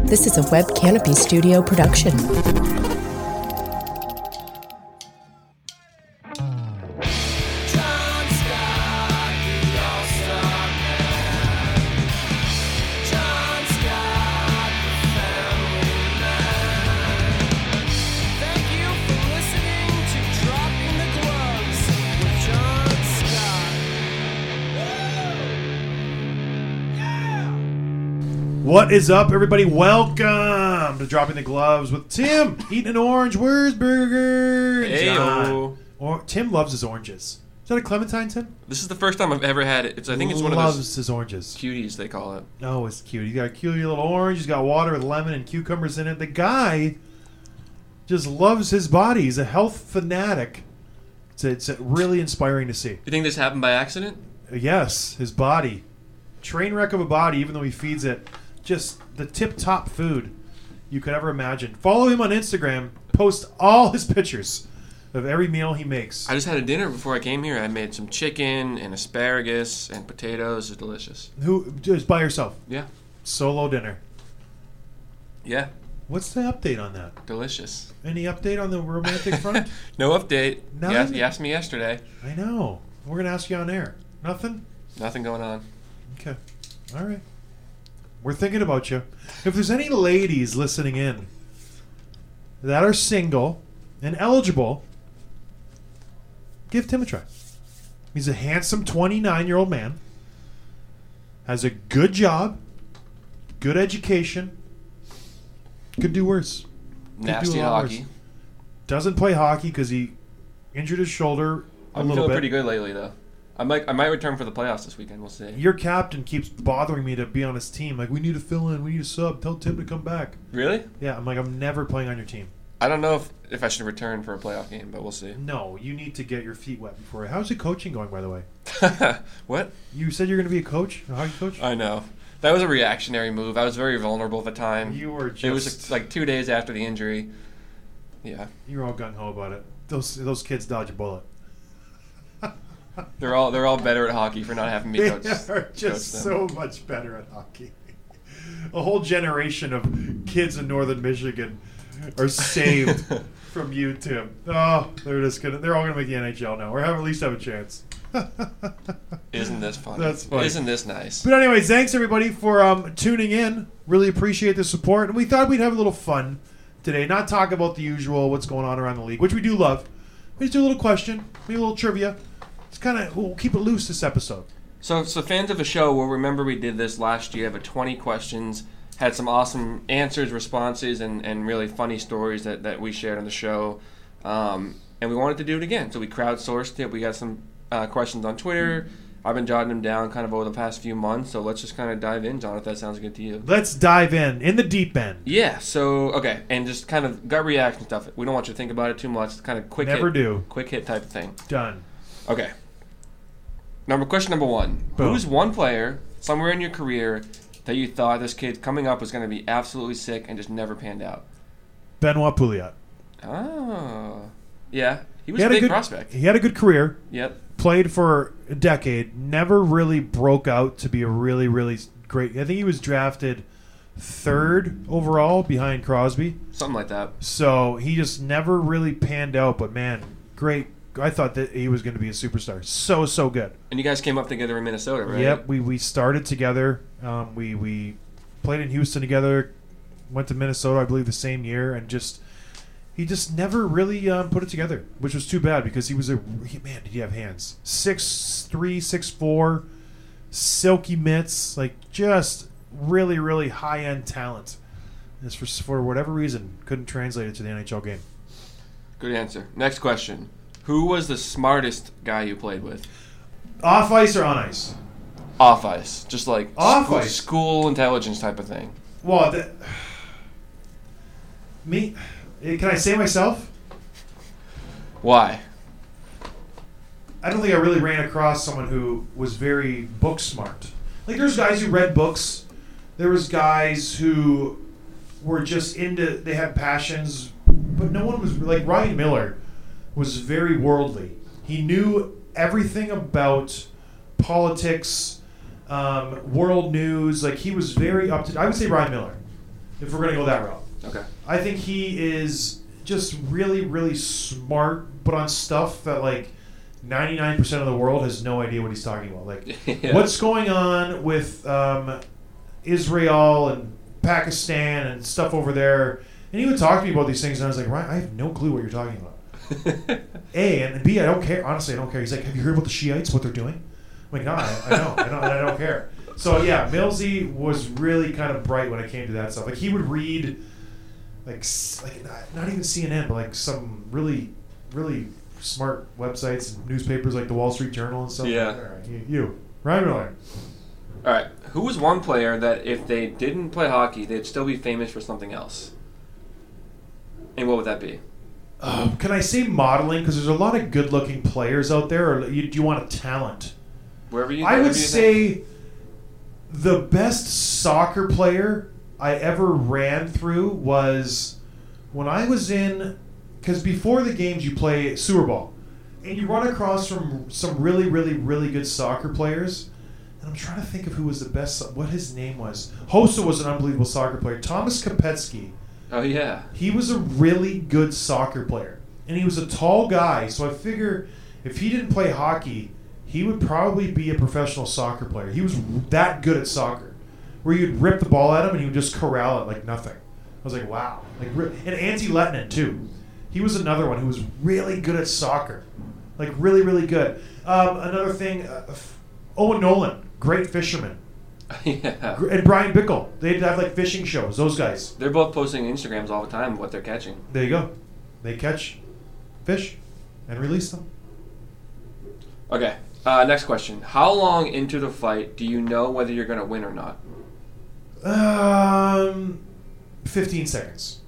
This is a Web Canopy Studio production. What is up, everybody? Welcome to Dropping the Gloves with Tim, eating an orange Wurzburger. And Tim loves his oranges. Is that a clementine, Tim? This is the first time I've ever had it. I think it's one of those his oranges. cuties, they call it. Oh, it's cute. He's got a cute little orange. He's got water with lemon and cucumbers in it. The guy just loves his body. He's a health fanatic. It's really inspiring to see. You think this happened by accident? Yes, his body. Train wreck of a body, even though he feeds it just the tip-top food you could ever imagine. Follow him on Instagram. Post all his pictures of every meal he makes. I just had a dinner before I came here. I made some chicken and asparagus and potatoes. It's delicious. Who just by yourself? Yeah. Solo dinner. Yeah. What's the update on that? Delicious. Any update on the romantic front? No update. None? You asked me yesterday. I know. We're going to ask you on air. Nothing? Nothing going on. Okay. All right. We're thinking about you. If there's any ladies listening in that are single and eligible, give Tim a try. He's a handsome 29-year-old man, has a good job, good education, could do worse. Nasty hockey. Doesn't play hockey because he injured his shoulder a I'm little feeling bit. pretty good lately, though. I might return for the playoffs this weekend. We'll see. Your captain keeps bothering me to be on his team. Like, we need to fill in. We need a sub. Tell Tim to come back. Really? Yeah, I'm like, I'm never playing on your team. I don't know if I should return for a playoff game, but we'll see. No, you need to get your feet wet before. How's the coaching going, by the way? What? You said you're going to be a coach, a hockey coach? I know. That was a reactionary move. I was very vulnerable at the time. You were just... It was like 2 days after the injury. Yeah. You were all gung-ho about it. Those kids dodge a bullet. They're all better at hockey for not having me coach. They are just so much better at hockey. A whole generation of kids in northern Michigan are saved from you, Tim. Oh, they're all gonna make the NHL now, or at least have a chance. Isn't this funny? That's funny. Isn't this nice? But anyways, thanks everybody for tuning in. Really appreciate the support, and we thought we'd have a little fun today. Not talk about the usual, what's going on around the league, which we do love. We just do a little question, maybe a little trivia. It's we'll keep it loose this episode. So fans of the show will remember we did this last year. But 20 questions, had some awesome answers, responses, and really funny stories that we shared on the show. And we wanted to do it again, so we crowdsourced it. We got some questions on Twitter. I've been jotting them down kind of over the past few months, so let's just kind of dive in, John, if that sounds good to you. Let's dive in the deep end. Yeah, so, okay, and just kind of gut reaction stuff. We don't want you to think about it too much. It's kind of quick hit type of thing. Done. Okay. Question number one. Boom. Who's one player somewhere in your career that you thought this kid coming up was going to be absolutely sick and just never panned out? Benoit Pouliot. Oh. Yeah. He was a big prospect. He had a good career. Yep. Played for a decade. Never really broke out to be a really, really great. I think he was drafted 3rd overall behind Crosby. Something like that. So he just never really panned out. But, man, great. I thought that he was going to be a superstar. So good. And you guys came up together in Minnesota, right? Yep. We started together. We played in Houston together. Went to Minnesota, I believe, the same year. And he just never really put it together, which was too bad because man, did he have hands. 6'3", 6'4", silky mitts. Like, just really, really high-end talent. Just for whatever reason, couldn't translate it to the NHL game. Good answer. Next question. Who was the smartest guy you played with? Off ice or on ice? Off ice. Just like ice. School intelligence type of thing. Well, me? Can I say myself? Why? I don't think I really ran across someone who was very book smart. Like, there's guys who read books. There was guys who were just they had passions, but no one was, like Ryan Miller was very worldly. He knew everything about politics, world news. Like, he was very up to... I would say Ryan Miller. if we're going to go that route. Okay. I think he is just really, really smart, but on stuff that, like, 99% of the world has no idea what he's talking about. Like, Yeah. what's going on with Israel and Pakistan and stuff over there. And he would talk to me about these things, and I was like, Ryan, I have no clue what you're talking about. A, and B, I don't care. Honestly, I don't care. He's like, have you heard about the Shiites, what they're doing? I'm like, no, I know, and I don't care. So, yeah, Millsy was really kind of bright when it came to that stuff. Like, he would read, like not even CNN, but, like, some really, really smart websites and newspapers like the Wall Street Journal and stuff. Yeah. All right, Ryan Miller. All right. Who was one player that if they didn't play hockey, they'd still be famous for something else? And what would that be? Can I say modeling? Because there's a lot of good-looking players out there. Or do you want a talent? Wherever you. I would think. say the best soccer player I ever ran through was when I was in. Because before the games, you play sewer ball, and you run across from some really, really, really good soccer players. And I'm trying to think of who was the best. What his name was. Hossa was an unbelievable soccer player. Thomas Kopetsky. Oh yeah. He was a really good soccer player. And he was a tall guy, so I figure if he didn't play hockey, he would probably be a professional soccer player. He was that good at soccer. Where you'd rip the ball at him and he would just corral it like nothing. I was like, wow. And Antti Lettinen, too. He was another one who was really good at soccer. Like, really, really good. Another thing, Owen Nolan, great fisherman. Yeah. And Brian Bickle. They'd have, like, fishing shows, those guys. They're both posting Instagrams all the time of what they're catching. There you go. They catch fish and release them. Okay. Next question. How long into the fight do you know whether you're going to win or not? 15 seconds.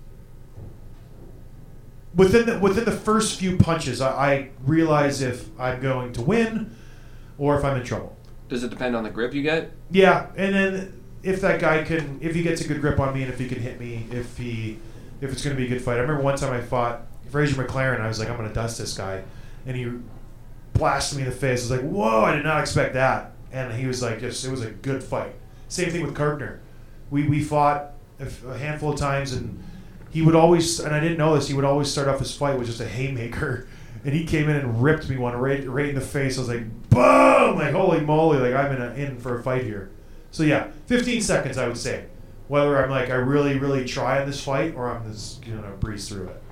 Within the first few punches, I realize if I'm going to win or if I'm in trouble. Does it depend on the grip you get? Yeah, and then if he gets a good grip on me and if he can hit me, if it's going to be a good fight. I remember one time I fought Fraser McLaren. I was like, I'm going to dust this guy, and he blasted me in the face. I was like, whoa, I did not expect that. And he was like, it was a good fight. Same thing with Kirkner. We fought a handful of times, and he would always, and I didn't know this, he would always start off his fight with just a haymaker. And he came in and ripped me one right in the face. I was like, boom! Like, holy moly, like I'm in for a fight here. So yeah, 15 seconds I would say. Whether I'm like, I really, really try in this fight or I'm just going to breeze through it.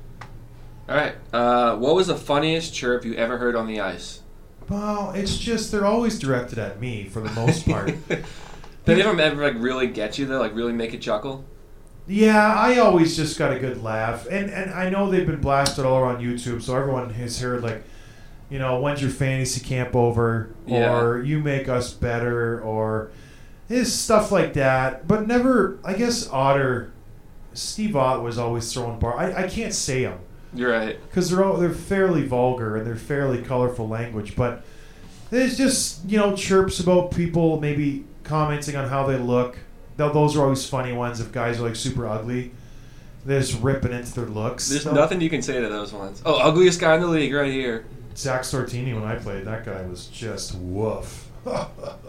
All right. What was the funniest chirp you ever heard on the ice? Well, it's just, they're always directed at me for the most part. Did they ever like really get you though? Like really make you chuckle? Yeah, I always just got a good laugh. And I know they've been blasted all around YouTube, so everyone has heard, like, you know, when's your fantasy camp over? Or you make us better, or it's stuff like that. But never, I guess Steve Ott was always throwing bar. I can't say them. You're right. Because they're fairly vulgar and they're fairly colorful language. But there's just, you know, chirps about people maybe commenting on how they look. Those are always funny ones. If guys are like super ugly, they're just ripping into their looks. There's nothing you can say to those ones. Oh, ugliest guy in the league right here. Zach Stortini, when I played, that guy was just woof. The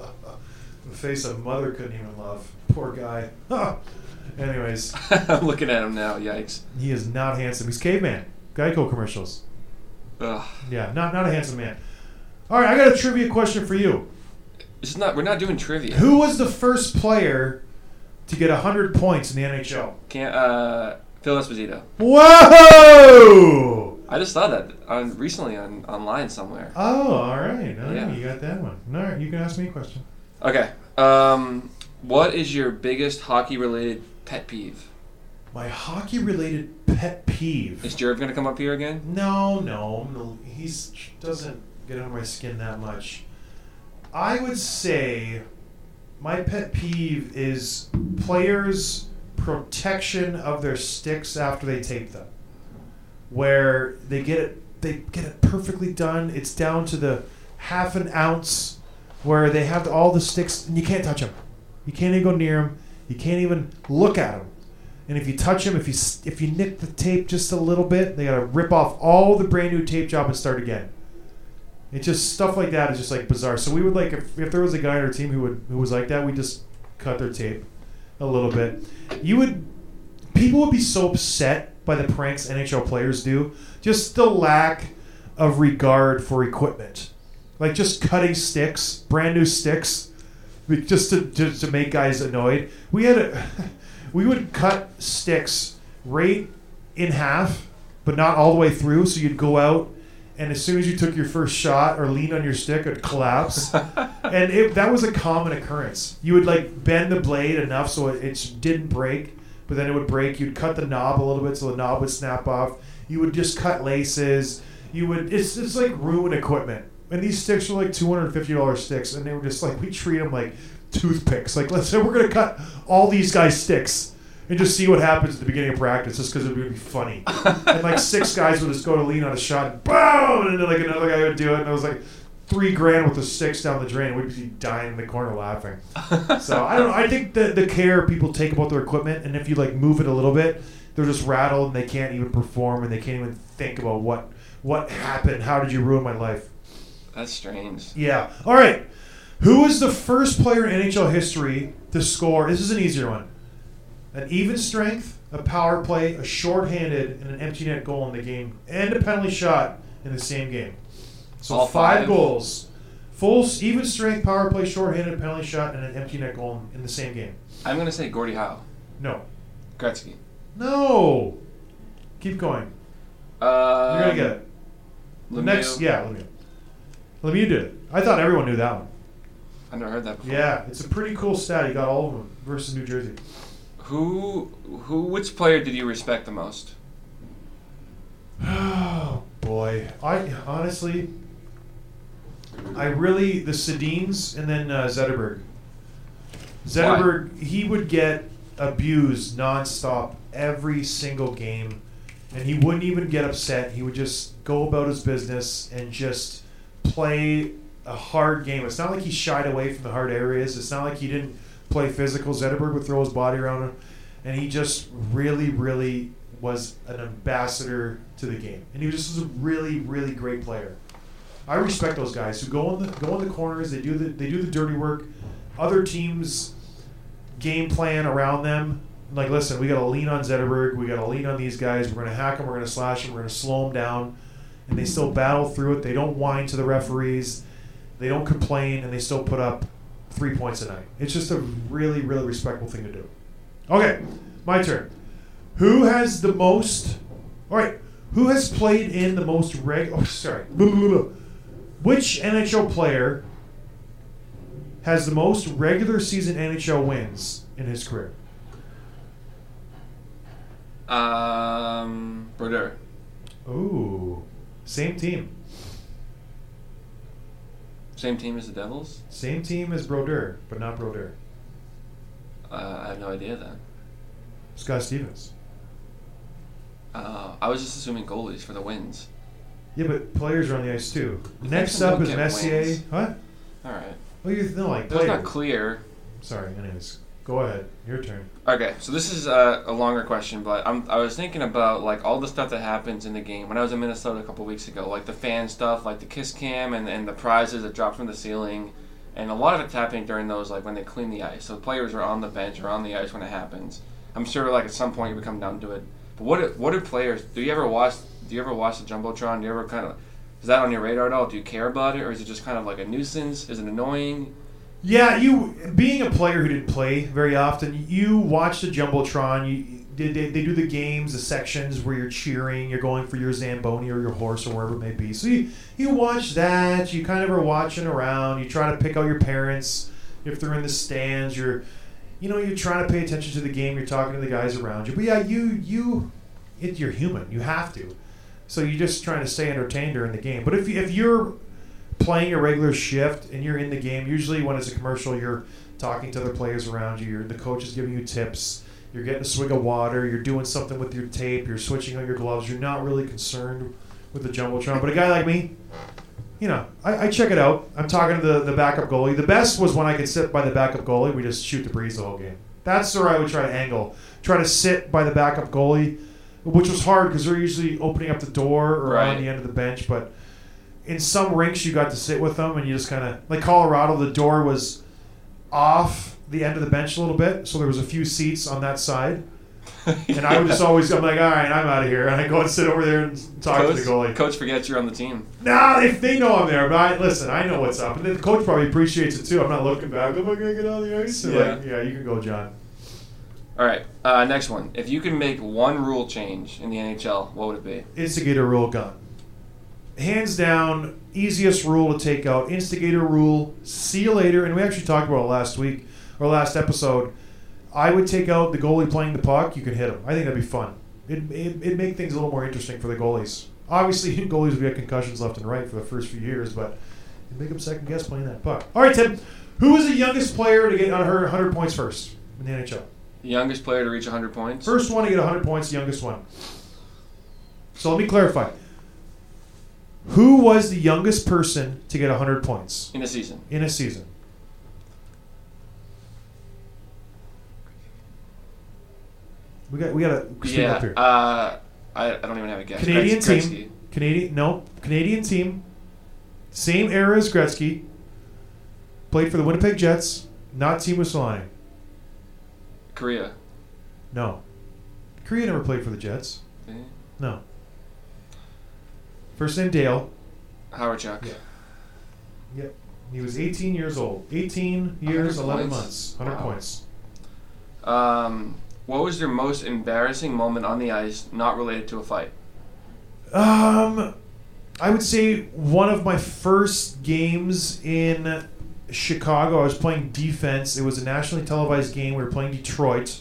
face a mother couldn't even love. Poor guy. Anyways. I'm looking at him now. Yikes. He is not handsome. He's caveman. Geico commercials. Ugh. Yeah, not a handsome man. All right, I got a trivia question for you. We're not doing trivia. Who was the first player to get 100 points in the NHL? Phil Esposito. Whoa! I just saw that recently online somewhere. Oh, all right. Yeah. You got that one. All right, you can ask me a question. Okay. What is your biggest hockey-related pet peeve? My hockey-related pet peeve. Is Jared going to come up here again? No. He doesn't get under my skin that much. I would say my pet peeve is players' protection of their sticks after they tape them, where they get it perfectly done. It's down to the half an ounce, where they have all the sticks and you can't touch them. You can't even go near them. You can't even look at them. And if you touch them, if you nick the tape just a little bit, they gotta rip off all the brand new tape job and start again. It's just stuff like that is just like bizarre. So we would like if there was a guy on our team who was like that, we just cut their tape a little bit. People would be so upset by the pranks NHL players do. Just the lack of regard for equipment. Like just cutting sticks, brand new sticks, just to make guys annoyed. We would cut sticks right in half, but not all the way through. So you'd go out, and as soon as you took your first shot or leaned on your stick, it'd collapse. And that was a common occurrence. You would like bend the blade enough so it didn't break, but then it would break. You'd cut the knob a little bit so the knob would snap off. You would just cut laces. It's like ruined equipment. And these sticks were like $250 sticks, and they were just like, we treat them like toothpicks. Like, let's say we're going to cut all these guys' sticks and just see what happens at the beginning of practice, just because it would be funny. And like 6 guys would just go to lean on a shot, and boom! And then like another guy would do it, and it was like $3,000 worth of sticks down the drain. We'd be dying in the corner laughing. So I think the care people take about their equipment, and if you like move it a little bit, they're just rattled and they can't even perform, and they can't even think about what happened. How did you ruin my life? That's strange. Yeah. All right. Who is the first player in NHL history to score? This is an easier one. An even strength, a power play, a shorthanded, and an empty net goal in the game, and a penalty shot in the same game. So all 5 goals. Full even strength, power play, shorthanded, penalty shot, and an empty net goal in the same game. I'm going to say Gordie Howe. No. Gretzky. No. Keep going. You're going to get it. Lemieux. Next, yeah, Lemieux. Lemieux did it. I thought everyone knew that one. I've never heard that before. Yeah, it's a pretty cool stat. He got all of them versus New Jersey. Which player did you respect the most? Oh, boy. The Sedins and then Zetterberg. Zetterberg, he would get abused nonstop every single game, and he wouldn't even get upset. He would just go about his business and just play a hard game. It's not like he shied away from the hard areas. It's not like he didn't play physical. Zetterberg would throw his body around him, and he just really, really was an ambassador to the game. And he was a really, really great player. I respect those guys who go in the corners. They do the dirty work. Other teams game plan around them. Like, listen, we got to lean on Zetterberg. We got to lean on these guys. We're going to hack them. We're going to slash them. We're going to slow them down. And they still battle through it. They don't whine to the referees. They don't complain, and they still put up 3 points a night. It's just a really, really respectful thing to do. Okay, my turn. Who has the most... All right, who has played in the most Which NHL player has the most regular season NHL wins in his career? Brodeur. Ooh, same team. Same team as the Devils? Same team as Brodeur, but not Brodeur. I have no idea then. Scott Stevens. I was just assuming goalies for the wins. Yeah, but players are on the ice too. Next up is Messier. Wins. What? All right. Well, like That's players. not clear. Sorry. Anyways, go ahead. Your turn. Okay, so this is a longer question, but I was thinking about like all the stuff that happens in the game. When I was in Minnesota a couple weeks ago, like the fan stuff, like the kiss cam and the prizes that drop from the ceiling, and a lot of it's happening during those like when they clean the ice. So players are on the bench or on the ice when it happens. I'm sure like at some point you would come down to it. But what do players? Do you ever watch the Jumbotron? Do you ever kind of is that on your radar at all? Do you care about it, or is it just kind of like a nuisance? Is it annoying? Yeah, being a player who didn't play very often, you watch the Jumbotron. They do the games, the sections where you're cheering, you're going for your Zamboni or your horse or wherever it may be. So you watch that. You kind of are watching around. You try to pick out your parents if they're in the stands. You're trying to pay attention to the game. You're talking to the guys around you. But yeah, you're human. You have to. So you're just trying to stay entertained during the game. But if you're playing a regular shift and you're in the game, usually when it's a commercial, you're talking to other players around you. The coach is giving you tips. You're getting a swig of water. You're doing something with your tape. You're switching out your gloves. You're not really concerned with the Jumbotron. But a guy like me, I check it out. I'm talking to the backup goalie. The best was when I could sit by the backup goalie. We just shoot the breeze the whole game. That's where I would try to angle. Try to sit by the backup goalie, which was hard because they're usually opening up the door or on the end of the bench. But in some rinks, you got to sit with them, and you just kind of... Like Colorado, the door was off the end of the bench a little bit, so there was a few seats on that side. And I would just always, I'm like, all right, I'm out of here. And I go and sit over there and talk to the goalie. Coach forgets you're on the team. Nah, they know I'm there, but listen, I know what's up. And the coach probably appreciates it too. I'm not looking back. Am I going to get on the ice? And yeah, you can go, John. All right, next one. If you can make one rule change in the NHL, what would it be? Instigator rule gone. Hands down, easiest rule to take out. Instigator rule. See you later. And we actually talked about it last week, or last episode. I would take out the goalie playing the puck. You could hit him. I think that'd be fun. It'd make things a little more interesting for the goalies. Obviously, goalies would get concussions left and right for the first few years, but it'd make them second guess playing that puck. All right, Tim. Who is the youngest player to get 100 points first in the NHL? The youngest player to reach 100 points? First one to get 100 points, the youngest one. So let me clarify. Who was the youngest person to get 100 points? In a season. In a season. We got to speak up here. I don't even have a guess. Canadian Gretzky. team. Canadian team. Same era as Gretzky. Played for the Winnipeg Jets. Not Teemu Selanne. Korea. No. Korea never played for the Jets. Okay. No. First name Dale. Howard Chuck. Yeah. Yep. He was 18 years old. 18 years, 11 months. 100 points. What was your most embarrassing moment on the ice not related to a fight? I would say one of my first games in Chicago, I was playing defense. It was a nationally televised game. We were playing Detroit.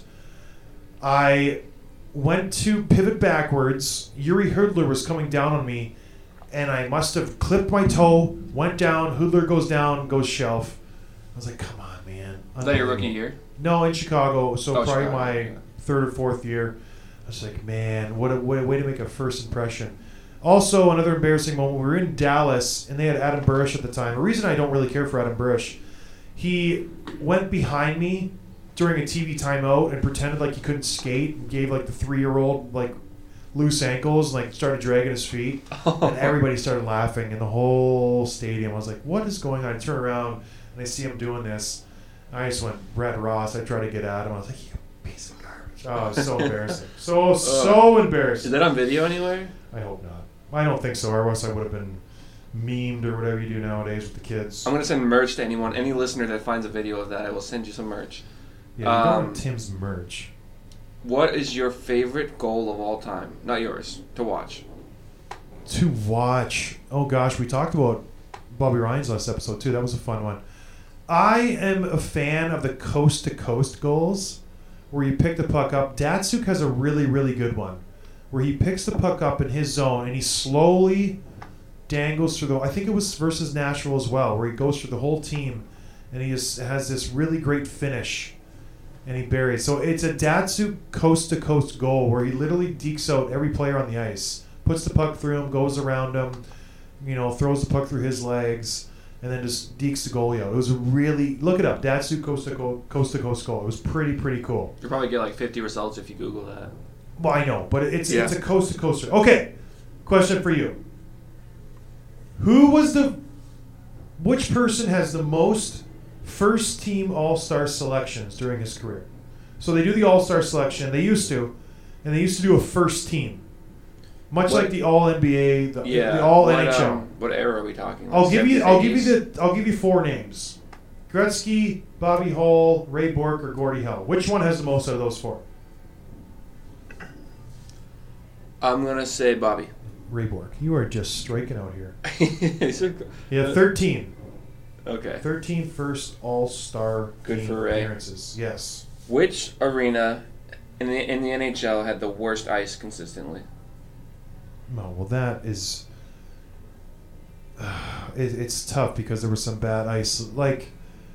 I went to pivot backwards. Yuri Hudler was coming down on me, and I must have clipped my toe, went down, Hudler goes down, goes shelf. I was like, come on, man. Was that your rookie year? No, in Chicago. So probably Chicago, my third or fourth year. I was like, man, what a way to make a first impression. Also, another embarrassing moment, we were in Dallas, and they had Adam Burish at the time. The reason I don't really care for Adam Burish, he went behind me during a TV timeout and pretended like he couldn't skate and gave like the 3-year-old like loose ankles and like started dragging his feet. And everybody started laughing in the whole stadium. I was like, what is going on? I turn around and I see him doing this. I just went Brad Ross. I tried to get at him. I was like, you piece of garbage. Oh, it was so embarrassing. So embarrassing. Is that on video anywhere? I hope not. I don't think so, or else I would have been memed or whatever you do nowadays with the kids. I'm going to send merch to anyone, any listener that finds a video of that. I will send you some merch. Yeah, you don't want Tim's merch. What is your favorite goal of all time? Not yours. To watch. To watch. Oh, gosh. We talked about Bobby Ryan's last episode, too. That was a fun one. I am a fan of the coast-to-coast goals where you pick the puck up. Datsuk has a really, really good one where he picks the puck up in his zone and he slowly dangles through I think it was versus Nashville as well, where he goes through the whole team and he has this really great finish and he buries. So it's a Datsuk coast-to-coast goal where he literally dekes out every player on the ice, puts the puck through him, goes around him, throws the puck through his legs, and then just dekes the goalie out. It was a really, look it up, Datsuk coast-to-coast goal. It was pretty cool. You'll probably get like 50 results if you Google that. Well, I know, but it's a coast-to-coaster. Okay, question for you. Which person has the most first-team All-Star selections during his career? So they do the All-Star selection. They used to do a first team. Much like the All-NBA, the All-NHL. What era are we talking? I'll give you 4 names. Gretzky, Bobby Hull, Ray Bourque, or Gordie Howe. Which one has the most out of those 4? I'm going to say Bobby. Ray Bourque. You are just striking out here. Yeah, 13. Okay. 13 first All-Star Good for Ray. appearances. Yes. Which arena in the NHL had the worst ice consistently? Oh, well, that is... it's tough because there was some bad ice. Like,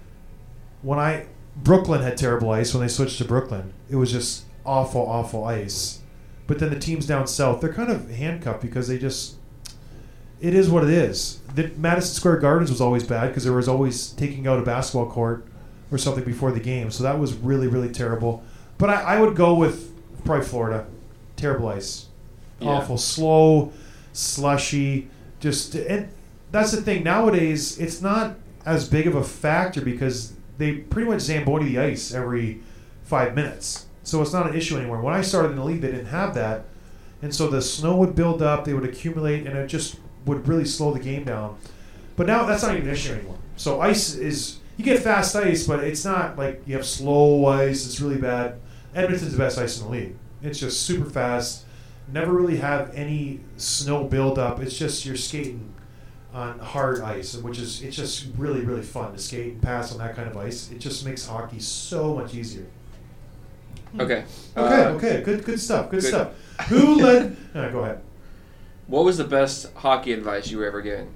Brooklyn had terrible ice when they switched to Brooklyn. It was just awful ice. But then the teams down south, they're kind of handcuffed because it is what it is. The Madison Square Gardens was always bad because there was always taking out a basketball court or something before the game. So that was really, really terrible. But I would go with probably Florida. Terrible ice. Yeah. Awful. Slow, slushy. And that's the thing. Nowadays, it's not as big of a factor because they pretty much Zamboni the ice every 5 minutes. So it's not an issue anymore. When I started in the league, they didn't have that. And so the snow would build up, they would accumulate, and it just would really slow the game down. But now that's not even an issue anymore. So ice is, you get fast ice, but it's not like you have slow ice. It's really bad. Edmonton's the best ice in the league. It's just super fast. Never really have any snow buildup. It's just you're skating on hard ice, it's just really, really fun to skate and pass on that kind of ice. It just makes hockey so much easier. Okay. Okay. Good stuff. Good stuff. Who led? Go ahead. What was the best hockey advice you were ever given?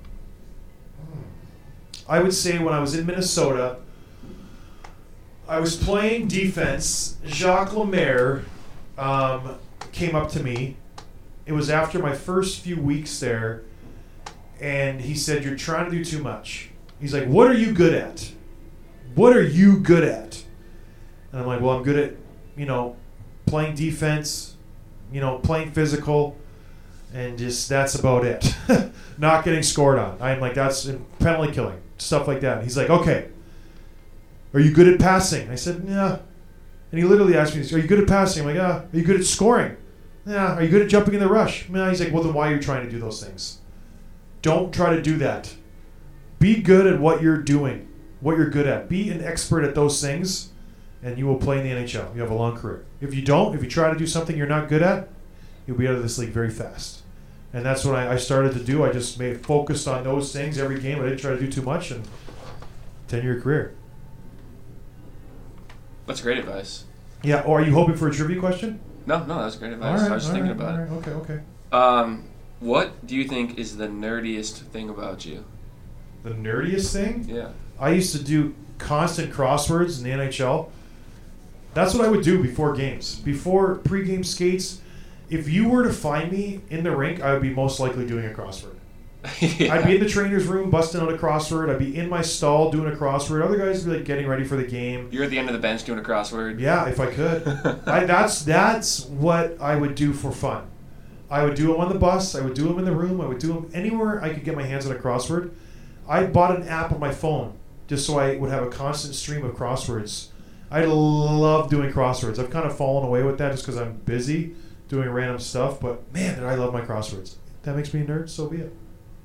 I would say when I was in Minnesota, I was playing defense. Jacques Lemaire came up to me. It was after my first few weeks there, and he said, "You're trying to do too much." He's like, "What are you good at? What are you good at?" And I'm like, "Well, I'm good at, playing defense, playing physical, and just that's about it. Not getting scored on. I'm like, that's penalty killing, stuff like that." And he's like, "Okay, are you good at passing?" I said, "Yeah." And he literally asked me, "Are you good at passing?" I'm like, "Yeah." "Are you good at scoring?" "Yeah." "Are you good at jumping in the rush?" "Yeah." He's like, "Well, then why are you trying to do those things? Don't try to do that. Be good at what you're doing, what you're good at. Be an expert at those things, and you will play in the NHL. You have a long career. If you try to do something you're not good at, you'll be out of this league very fast." And that's what I started to do. I just focused on those things every game. I didn't try to do too much, and 10-year career. That's great advice. Yeah, or are you hoping for a trivia question? No, that's great advice. I was just thinking about it. Okay. What do you think is the nerdiest thing about you? The nerdiest thing? Yeah. I used to do constant crosswords in the NHL. That's what I would do before games. Before pregame skates, if you were to find me in the rink, I would be most likely doing a crossword. Yeah. I'd be in the trainer's room busting out a crossword. I'd be in my stall doing a crossword. Other guys would be like getting ready for the game. You're at the end of the bench doing a crossword. Yeah, if I could. That's what I would do for fun. I would do them on the bus. I would do them in the room. I would do them anywhere I could get my hands on a crossword. I bought an app on my phone just so I would have a constant stream of crosswords. I love doing crosswords. I've kind of fallen away with that just because I'm busy doing random stuff. But man, did I love my crosswords. If that makes me a nerd, so be it.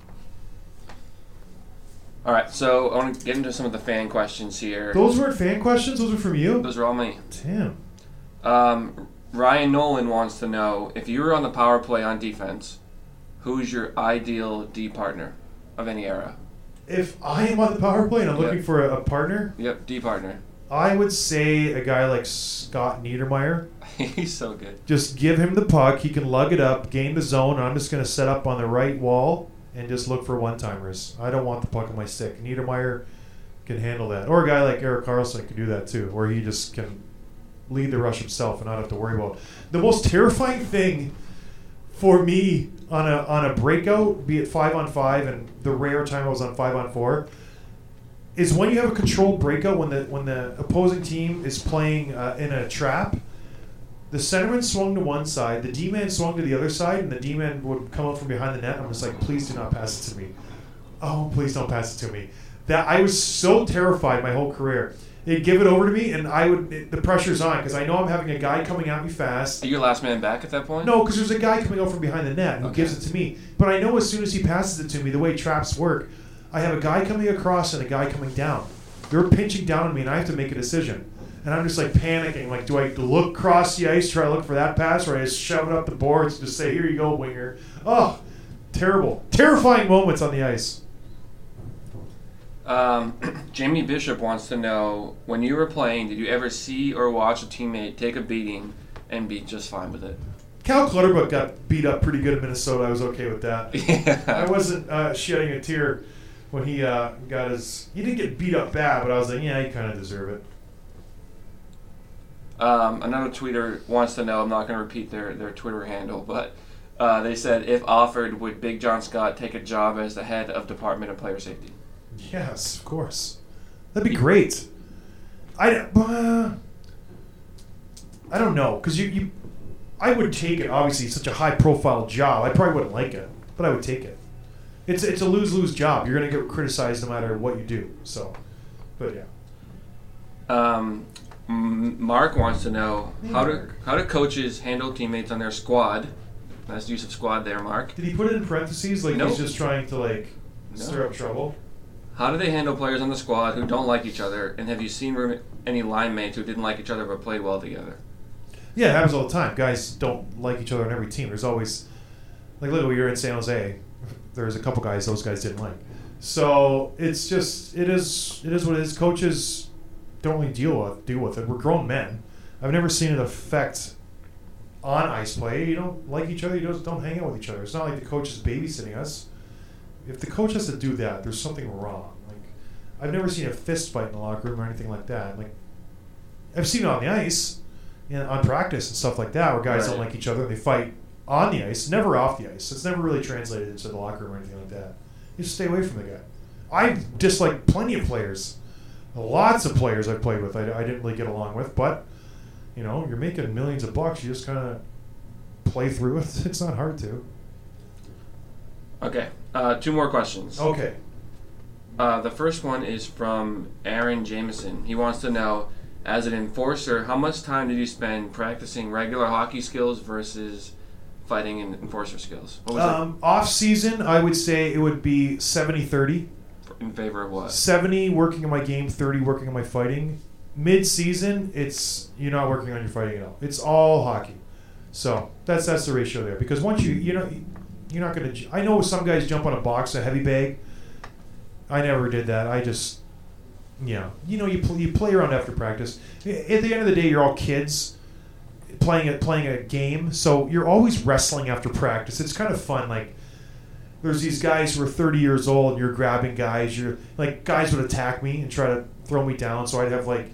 All right, so I want to get into some of the fan questions here. Those weren't fan questions? Those were from you? Those are all me. Damn. Ryan Nolan wants to know, if you were on the power play on defense, who's your ideal D partner of any era? If I am on the power play and I'm looking for a partner? Yep, D partner. I would say a guy like Scott Niedermayer. He's so good. Just give him the puck. He can lug it up, gain the zone, and I'm just going to set up on the right wall and just look for one-timers. I don't want the puck on my stick. Niedermayer can handle that. Or a guy like Erik Karlsson can do that too, where he just can lead the rush himself and not have to worry about it. The most terrifying thing for me on a breakout, be it 5-on-5 and the rare time I was on 5-on-4, is when you have a controlled breakout, when the opposing team is playing in a trap, the centerman swung to one side, the D-man swung to the other side, and the D-man would come out from behind the net. I'm just like, please do not pass it to me. Oh, please don't pass it to me. That I was so terrified my whole career. They'd give it over to me, and the pressure's on because I know I'm having a guy coming at me fast. Are you last man back at that point? No, because there's a guy coming out from behind the net who gives it to me. But I know as soon as he passes it to me, the way traps work, I have a guy coming across and a guy coming down. They're pinching down on me, and I have to make a decision. And I'm just like panicking. Like, do I look across the ice, try to look for that pass, or I just shove it up the boards and just say, "Here you go, winger." Oh, terrible. Terrifying moments on the ice. Jamie Bishop wants to know, when you were playing, did you ever see or watch a teammate take a beating and be just fine with it? Cal Clutterbuck got beat up pretty good in Minnesota. I was okay with that. Yeah. I wasn't shedding a tear when he got his... He didn't get beat up bad, but I was like, yeah, he kind of deserve it. Another tweeter wants to know, I'm not going to repeat their Twitter handle, but they said, if offered, would Big John Scott take a job as the head of Department of Player Safety? Yes, of course. That'd be great. I don't know, because I would take it. Obviously, it's such a high-profile job. I probably wouldn't like it, but I would take it. It's a lose-lose job. You're going to get criticized no matter what you do. So, but yeah. Mark wants to know Hey, how Mark. do coaches handle teammates on their squad? Nice use of squad there, Mark. Did he put it in parentheses like Nope. he's just trying to No. stir up trouble? How do they handle players on the squad who don't like each other? And have you seen any line mates who didn't like each other but played well together? Yeah, it happens all the time. Guys don't like each other on every team. There's always, like, look, when we were in San Jose, there's a couple guys those guys didn't like. So it's just it is what it is. Coaches don't really deal with it. We're grown men. I've never seen it affect on ice play. You don't like each other, you just don't hang out with each other. It's not like the coach is babysitting us. If the coach has to do that, there's something wrong. Like, I've never seen a fist fight in the locker room or anything like that. Like, I've seen it on the ice, on practice and stuff like that, where guys don't Right. like each other. They fight on the ice, never off the ice. It's never really translated into the locker room or anything like that. You just stay away from the guy. I dislike plenty of players. Lots of players I've played with I didn't really get along with, but you're making millions of bucks. You just kind of play through it. It's not hard to. Okay, 2 more questions. Okay. The first one is from Aaron Jameson. He wants to know, as an enforcer, how much time did you spend practicing regular hockey skills versus fighting and enforcer skills? What was Off season, I would say it would be 70-30. it in favor of what? 70 working on my game, 30 working on my fighting. Mid-season, it's you're not working on your fighting at all. It's all hockey. So that's the ratio there. Because once you're not going to. I know some guys jump on a box, a heavy bag. I never did that. I just, you play around after practice. At the end of the day, you're all kids playing a game, so you're always wrestling after practice. It's kind of fun. Like, there's these guys who are 30 years old, and you're grabbing guys. You're like, guys would attack me and try to throw me down, so I'd have like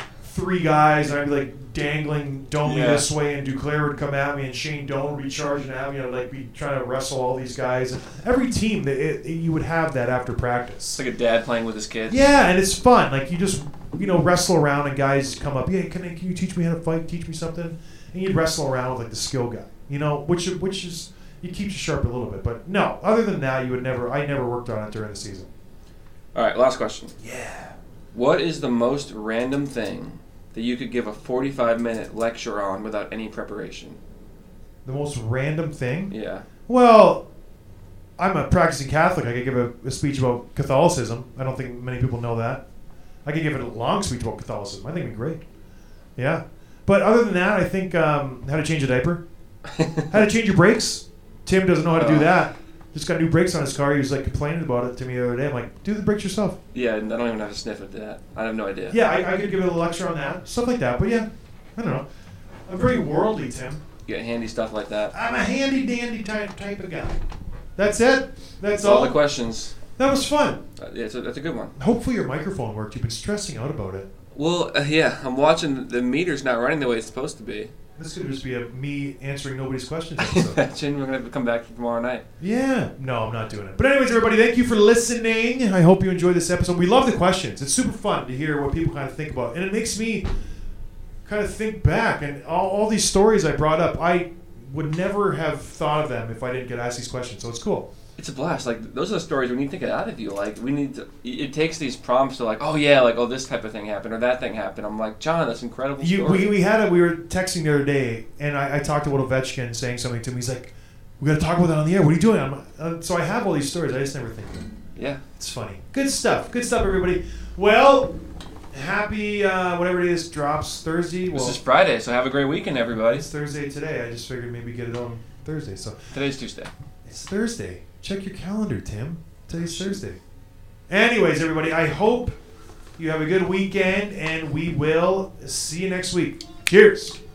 3 guys, and I'd be like dangling Domi this way, and Duclair would come at me, and Shane Doan would be charging at me, and I'd like be trying to wrestle all these guys. And every team, you would have that after practice. It's like a dad playing with his kids. Yeah, and it's fun. Like, you just wrestle around, and guys come up. Yeah, can you teach me how to fight? Teach me something. And you'd wrestle around with like the skill guy. Which is it keeps you sharp a little bit. But no, other than that, I never worked on it during the season. All right, last question. Yeah. What is the most random thing that you could give a 45-minute lecture on without any preparation? The most random thing? Yeah. Well, I'm a practicing Catholic. I could give a speech about Catholicism. I don't think many people know that. I could give it a long speech about Catholicism. I think it'd be great. Yeah. But other than that, I think how to change a diaper. How to change your brakes. Tim doesn't know how to do that. Just got new brakes on his car. He was like complaining about it to me the other day. I'm like, do the brakes yourself. Yeah, I don't even have a sniff at that. I have no idea. Yeah, I could give it a lecture on that. Stuff like that. But yeah, I don't know. I'm very worldly, Tim. You get handy stuff like that. I'm a handy-dandy type of guy. That's it. That's all all. the questions. That was fun. Yeah, that's a good one. Hopefully your microphone worked. You've been stressing out about it. Well, yeah, I'm watching the meter's not running the way it's supposed to be. This could just be me answering nobody's questions episode. Imagine we're going to come back tomorrow night. Yeah. No, I'm not doing it. But anyways, everybody, thank you for listening. I hope you enjoyed this episode. We love the questions. It's super fun to hear what people kind of think about. And it makes me kind of think back. And all these stories I brought up, I would never have thought of them if I didn't get asked these questions. So it's cool. It's a blast. Like, those are the stories we need to get out of you. Like, we need to... It takes these prompts to like, oh yeah, like, oh, this type of thing happened or that thing happened. I'm like, John, that's incredible story. We were texting the other day, and I talked about Ovechkin saying something to me. He's like, we got to talk about that on the air. What are you doing? So I have all these stories. I just never think of them. Yeah. It's funny. Good stuff. Good stuff, everybody. Well, happy, whatever it is, drops Thursday. This is Friday, so have a great weekend, everybody. It's Thursday today. I just figured maybe get it on Thursday. So Today's Tuesday. it's Thursday. Check your calendar, Tim. Today's Thursday. Anyways, everybody, I hope you have a good weekend, and we will see you next week. Cheers.